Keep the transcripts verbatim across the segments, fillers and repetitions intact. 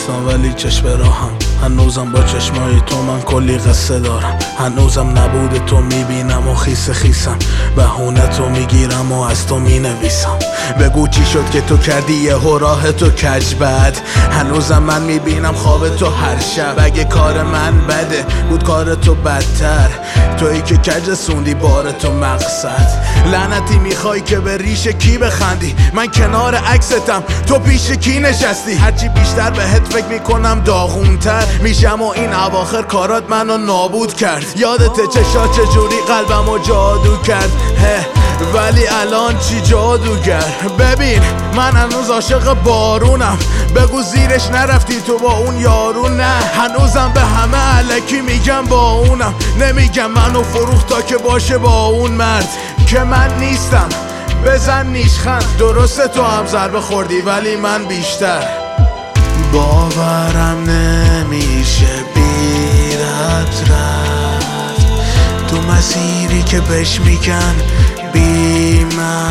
نیستم ولی چشم راهم. هنوزم با چشمای تو من کلی قصه دارم. هنوزم نبود تو میبینم و خیس خیسم. بهونه تو میگیرم و از تو مینویسم. بگو چی شد که تو کردی یهو راه تو کج بد. هنوزم من میبینم خواب تو هر شب. اگه کار من بده بود کار تو بدتر. تویی که کج رسوندی بار تو مقصد. لعنتی میخوای که به ریش کی بخندی؟ من کنار عکستم تو پیش کی نشستی؟ هرچی بیشتر بهت فکر میکنم داغونتر میشم و این اواخر کارات منو نابود کرد. یادت چشا چجوری قلبمو جادو کرد؟ هه ولی الان چی جادوگر؟ ببین من هنوز عاشق بارونم. بگو زیرش نرفتی تو با اون یارو؟ نه هنوزم به همه الکی میگم با اونم. نمیگم منو فروخت تا که باشه با اون مرد که من نیستم. بزن نیشخند. درسته تو هم ضربه خوردی ولی من بیشتر. باورم نمیشه بیرت رفت تو مسیری که بهش میگن بی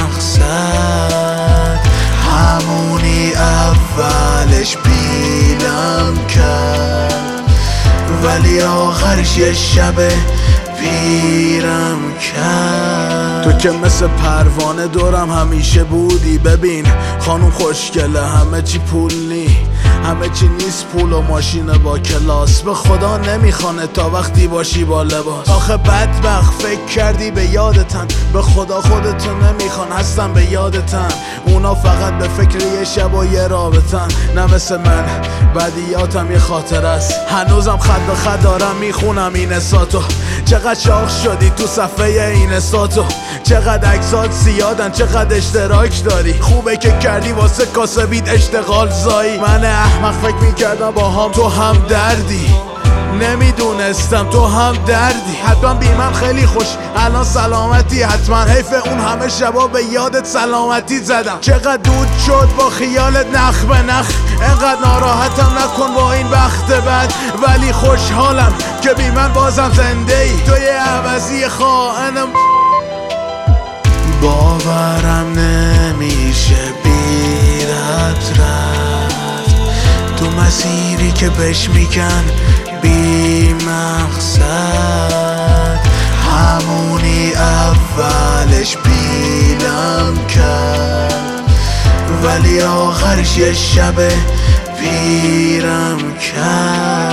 مقصد. همونی اولش پیلم کرد ولی آخرش یه شب پیرم کرد. تو که مثل پروانه دورم همیشه بودی. ببین خانوم خوشگله همه چی پول نی. همه چی نیست پول و ماشین با کلاس. به خدا نمیخوانه تا وقتی باشی با لباس. آخه بدبخت فکر کردی به یادتن. به خدا خودتو نمیخوان هستن به یادتن. اونا فقط به فکر یه شب و یه رابطن. نه مثل من بدیاتم یه خاطر است. هنوزم خط به خط دارم میخونم این اساتو. چقدر شاخ شدی تو صفحه این اساتو. چقدر عکسات زیادن چقدر اشتراک داری. خوبه که کردی واسه کاسبید اشتغال زایی. من احمق فکر میکردم با هم تو هم دردی. نمیدونستم تو هم دردی. حتما بی من خیلی خوش الان سلامتی. حتما حیف اون همه شبا به یادت سلامتی زدم. چقدر دود شد با خیالت نخ به نخ. انقدر ناراحتم نکن با این بخت بد. ولی خوشحالم که بی من بازم زنده ای. تو یه عوضی خائنم. باورم نمیشه بیرت رفت تو مسیری که بهش میگن بی مقصد. همونی اولش پیلم کرد ولی آخرش یه شب پیرم کرد.